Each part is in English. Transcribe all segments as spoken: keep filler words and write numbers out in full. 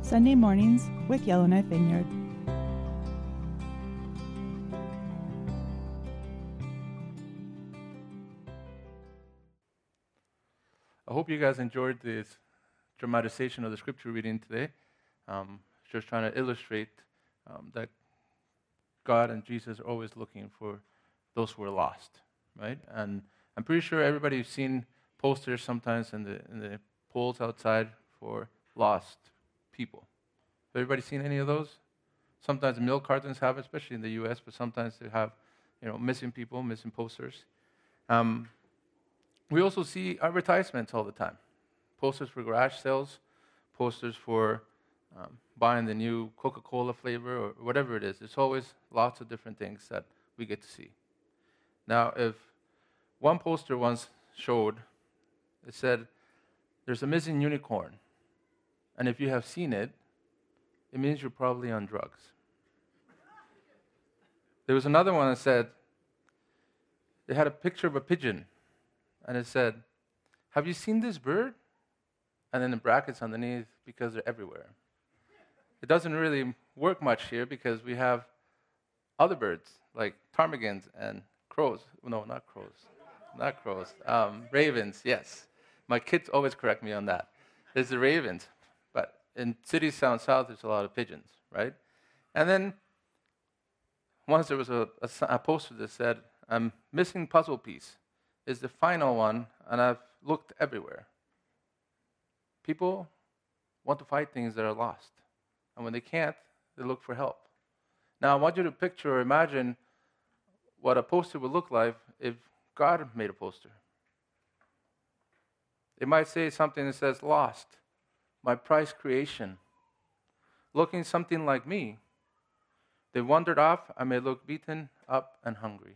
Sunday mornings with Yellowknife Vineyard. I hope you guys enjoyed this dramatization of the scripture reading today. Um, just trying to illustrate um, that God and Jesus are always looking for those who are lost, right? And I'm pretty sure everybody's seen posters sometimes in the in the poles outside for lost people. Have everybody seen any of those? Sometimes the milk cartons have, especially in the U S, but sometimes they have, you know, missing people, missing posters. Um, we also see advertisements all the time. Posters for garage sales, posters for um, buying the new Coca-Cola flavor or whatever it is. There's always lots of different things that we get to see. Now, if one poster once showed, it said, there's a missing unicorn, and if you have seen it, it means you're probably on drugs. There was another one that said, they had a picture of a pigeon, and it said, have you seen this bird? And then the brackets underneath, because they're everywhere. It doesn't really work much here because we have other birds, like ptarmigans and crows. No, not crows. Not crows. Um, ravens, yes. My kids always correct me on that. There's the ravens. But in cities down south, there's a lot of pigeons, right? And then once there was a, a, a poster that said, I'm missing puzzle piece. It's the final one, and I've looked everywhere. People want to find things that are lost. And when they can't, they look for help. Now, I want you to picture or imagine what a poster would look like if God made a poster. It might say something that says, lost, my prized creation. Looking something like me. They wandered off, I may look beaten up and hungry.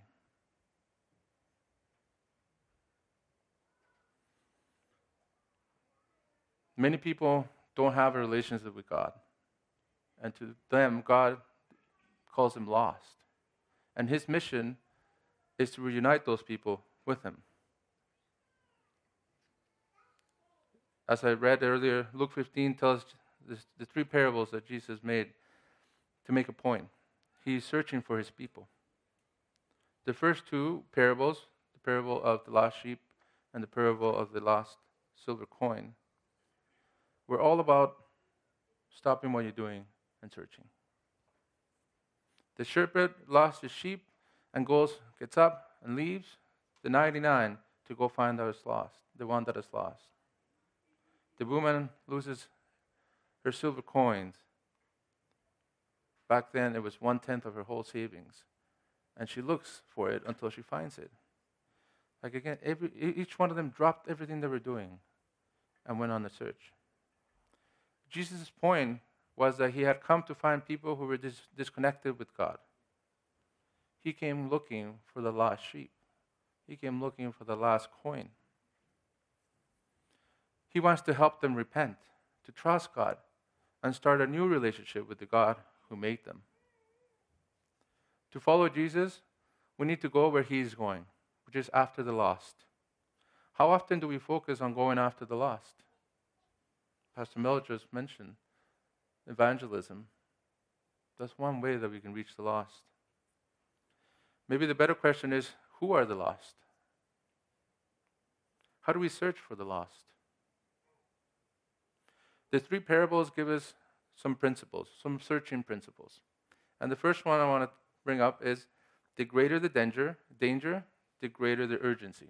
Many people don't have a relationship with God. And to them, God calls them lost. And his mission is to reunite those people with him. As I read earlier, Luke fifteen tells this, the three parables that Jesus made to make a point. He's searching for his people. The first two parables, the parable of the lost sheep and the parable of the lost silver coin, were all about stopping what you're doing and searching. The shepherd lost his sheep and goes, gets up and leaves the ninety-nine to go find that is lost, the one that is lost. The woman loses her silver coins. Back then, it was one-tenth of her whole savings. And she looks for it until she finds it. Like again, every, each one of them dropped everything they were doing and went on the search. Jesus' point was that he had come to find people who were dis- disconnected with God. He came looking for the lost sheep. He came looking for the lost coin. He wants to help them repent, to trust God, and start a new relationship with the God who made them. To follow Jesus, we need to go where he is going, which is after the lost. How often do we focus on going after the lost? Pastor Mel just mentioned evangelism. That's one way that we can reach the lost. Maybe the better question is, who are the lost? How do we search for the lost? The three parables give us some principles, some searching principles. And the first one I want to bring up is the greater the danger, danger, the greater the urgency.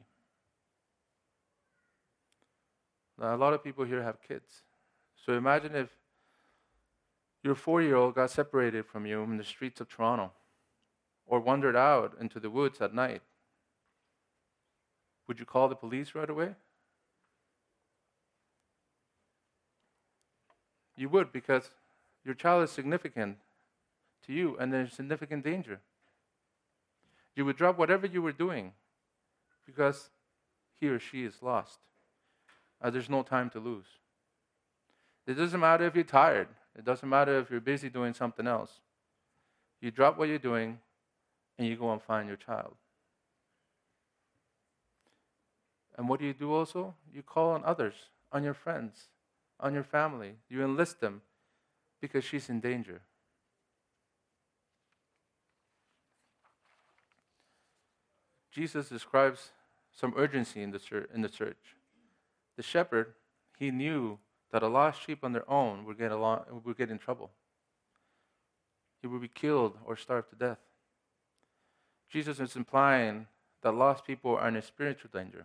Now, a lot of people here have kids. So imagine if your four-year-old got separated from you in the streets of Toronto or wandered out into the woods at night. Would you call the police right away? You would, because your child is significant to you and there's significant danger. You would drop whatever you were doing because he or she is lost. Uh, there's no time to lose. It doesn't matter if you're tired. It doesn't matter if you're busy doing something else. You drop what you're doing and you go and find your child. And what do you do also? You call on others, on your friends, on your family. You enlist them because she's in danger. Jesus describes some urgency in the church. In the church. The shepherd, he knew that a lost sheep on their own would get, along, would get in trouble. He would be killed or starve to death. Jesus is implying that lost people are in a spiritual danger.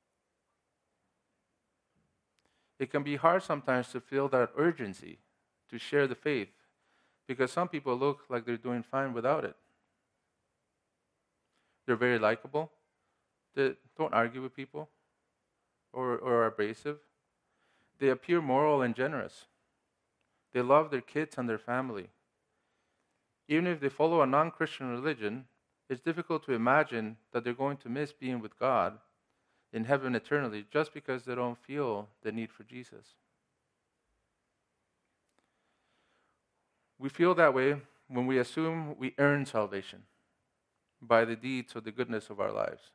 It can be hard sometimes to feel that urgency to share the faith because some people look like they're doing fine without it. They're very likable. They don't argue with people or, or are abrasive. They appear moral and generous. They love their kids and their family. Even if they follow a non-Christian religion, it's difficult to imagine that they're going to miss being with God in heaven eternally just because they don't feel the need for Jesus. We feel that way when we assume we earn salvation by the deeds or the goodness of our lives.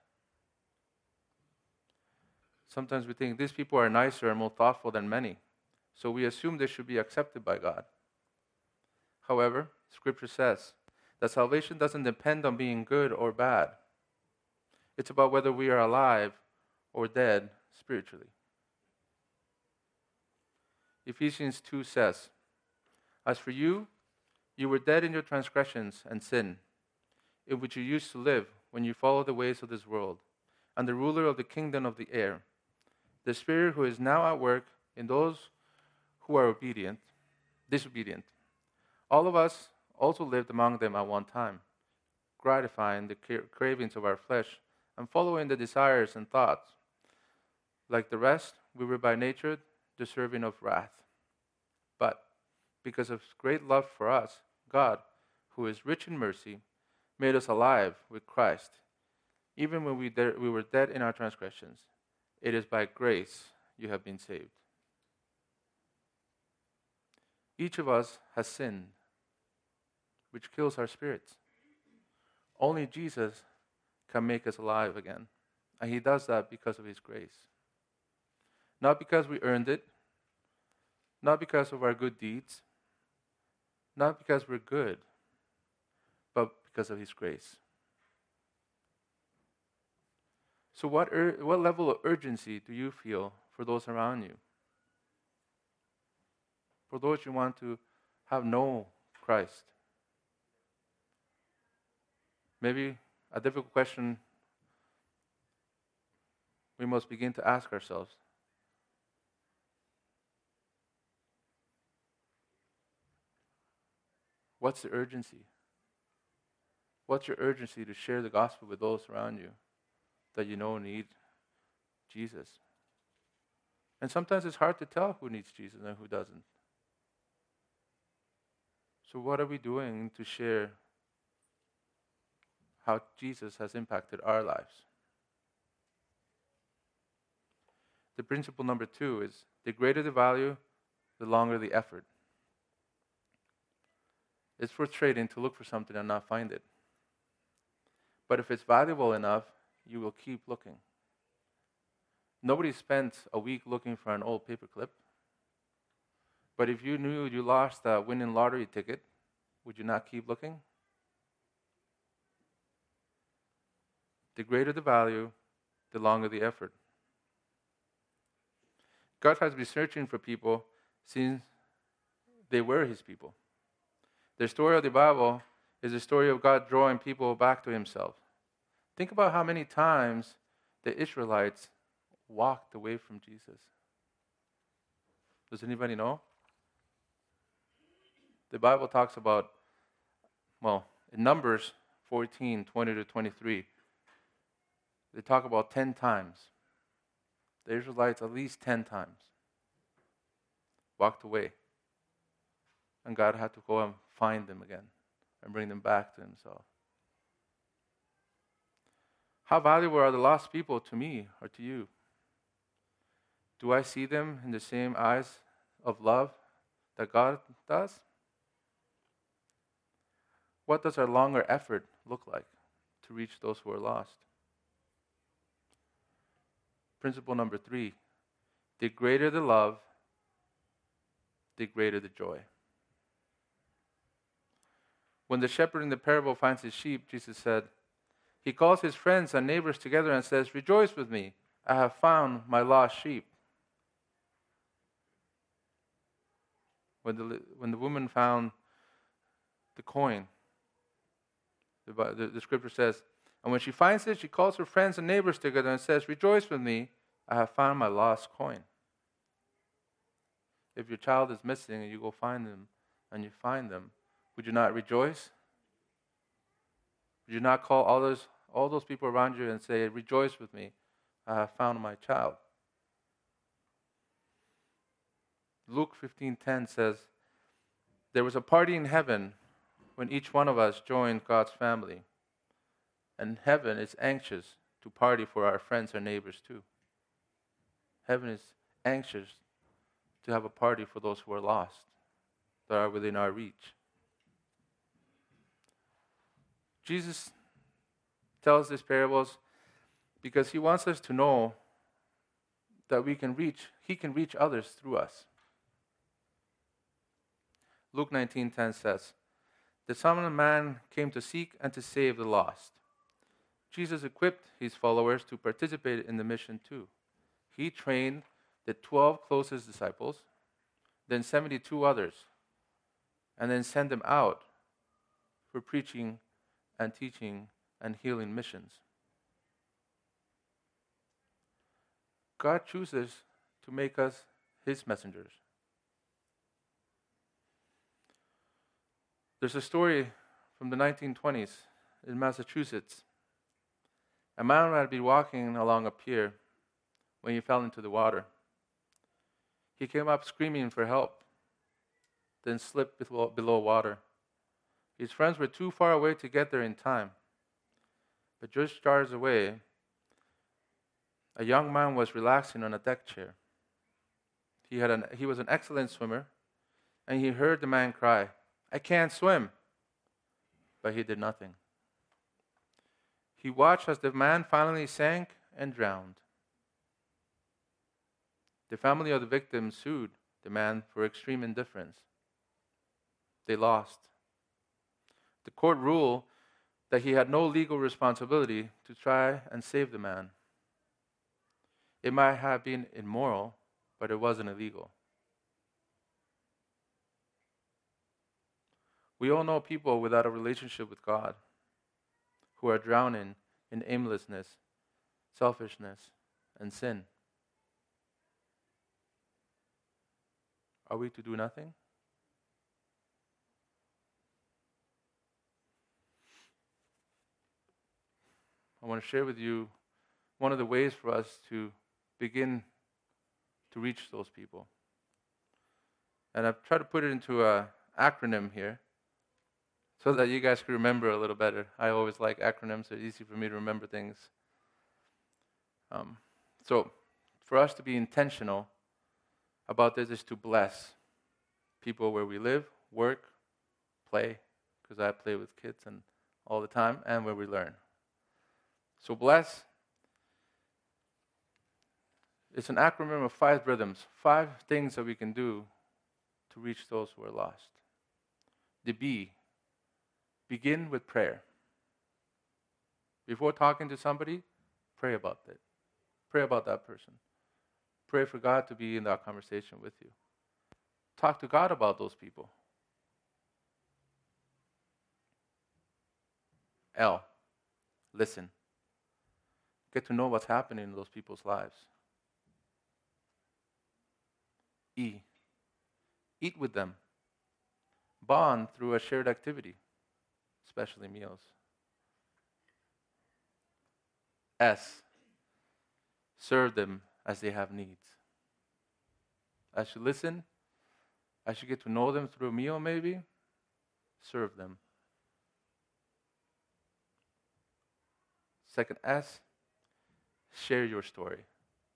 Sometimes we think these people are nicer and more thoughtful than many, so we assume they should be accepted by God. However, Scripture says that salvation doesn't depend on being good or bad. It's about whether we are alive or dead spiritually. Ephesians two says, "As for you, you were dead in your transgressions and sin, in which you used to live when you followed the ways of this world, and the ruler of the kingdom of the air, the spirit who is now at work in those who are obedient, disobedient. All of us also lived among them at one time, gratifying the cravings of our flesh and following the desires and thoughts. Like the rest, we were by nature deserving of wrath. But because of great love for us, God, who is rich in mercy, made us alive with Christ, even when we, de- we were dead in our transgressions. It is by grace you have been saved." Each of us has sinned, which kills our spirits. Only Jesus can make us alive again, and he does that because of his grace. Not because we earned it, not because of our good deeds, not because we're good, but because of his grace. So what, ur- what level of urgency do you feel for those around you? For those you want to have know Christ? Maybe a difficult question we must begin to ask ourselves. What's the urgency? What's your urgency to share the gospel with those around you that you know need Jesus? And sometimes it's hard to tell who needs Jesus and who doesn't. So what are we doing to share how Jesus has impacted our lives? The principle number two is the greater the value, the longer the effort. It's frustrating to look for something and not find it. But if it's valuable enough, you will keep looking. Nobody spent a week looking for an old paperclip. But if you knew you lost a winning lottery ticket, would you not keep looking? The greater the value, the longer the effort. God has been searching for people since they were his people. The story of the Bible is the story of God drawing people back to himself. Think about how many times the Israelites walked away from Jesus. Does anybody know? The Bible talks about, well, in Numbers fourteen, twenty to twenty-three, they talk about ten times. The Israelites, at least ten times, walked away. And God had to go and find them again and bring them back to himself. How valuable are the lost people to me or to you? Do I see them in the same eyes of love that God does? What does our longer effort look like to reach those who are lost? Principle number three, the greater the love, the greater the joy. When the shepherd in the parable finds his sheep, Jesus said, he calls his friends and neighbors together and says, rejoice with me, I have found my lost sheep. When the, when the woman found the coin, the, the, the scripture says, and when she finds it, she calls her friends and neighbors together and says, rejoice with me, I have found my lost coin. If your child is missing and you go find them and you find them, would you not rejoice? Would you not call all those, all those people around you and say, rejoice with me, I have found my child? Luke fifteen ten says, there was a party in heaven when each one of us joined God's family. And heaven is anxious to party for our friends and neighbors too. Heaven is anxious to have a party for those who are lost, that are within our reach. Jesus tells these parables because he wants us to know that we can reach, he can reach others through us. Luke nineteen ten says, the Son of Man came to seek and to save the lost. Jesus equipped his followers to participate in the mission too. He trained the twelve closest disciples, then seventy-two others, and then sent them out for preaching and teaching and healing missions. God chooses to make us his messengers. There's a story from the nineteen twenties in Massachusetts. A man had been walking along a pier when he fell into the water. He came up screaming for help, then slipped below, below water. His friends were too far away to get there in time. But just yards away, a young man was relaxing on a deck chair. He, had an, he was an excellent swimmer, and he heard the man cry, I can't swim. But he did nothing. He watched as the man finally sank and drowned. The family of the victim sued the man for extreme indifference. They lost. The court ruled that he had no legal responsibility to try and save the man. It might have been immoral, but it wasn't illegal. We all know people without a relationship with God who are drowning in aimlessness, selfishness, and sin. Are we to do nothing? I want to share with you one of the ways for us to begin to reach those people. And I've tried to put it into an acronym here so that you guys can remember a little better. I always like acronyms. They're easy for me to remember things. Um, so for us to be intentional about this is to bless people where we live, work, play, because I play with kids and all the time, and where we learn. So bless, it's an acronym of five rhythms, five things that we can do to reach those who are lost. The B, begin with prayer. Before talking to somebody, pray about it. Pray about that person. Pray for God to be in that conversation with you. Talk to God about those people. L, listen. Get to know what's happening in those people's lives. E, eat with them. Bond through a shared activity, especially meals. S, serve them as they have needs. As you listen, as you get to know them through a meal maybe, serve them. Second S, share your story.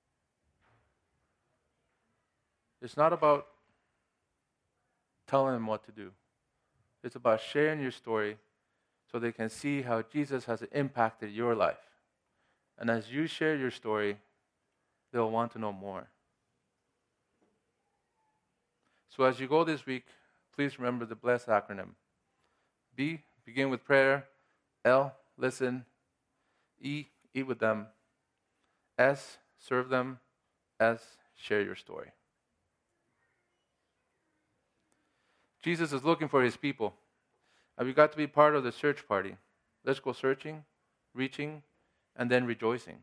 It's not about telling them what to do. It's about sharing your story so they can see how Jesus has impacted your life. And as you share your story, they'll want to know more. So as you go this week, please remember the BLESS acronym. B, begin with prayer. L, listen. E, eat with them. S, serve them. S, share your story. Jesus is looking for his people, and we got to be part of the search party. Let's go searching, reaching, and then rejoicing.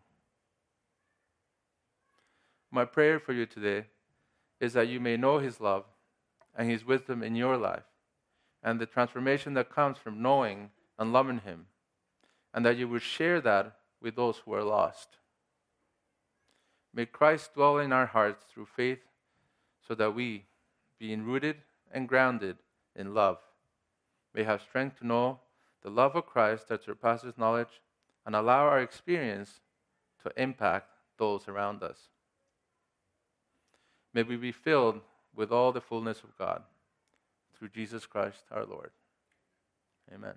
My prayer for you today is that you may know his love and his wisdom in your life, and the transformation that comes from knowing and loving him, and that you will share that with those who are lost. May Christ dwell in our hearts through faith, so that we, being rooted and grounded in love, may have strength to know the love of Christ that surpasses knowledge, and allow our experience to impact those around us. May we be filled with all the fullness of God through Jesus Christ our Lord. Amen.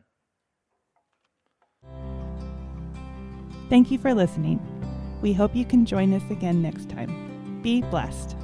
Thank you for listening. We hope you can join us again next time. Be blessed.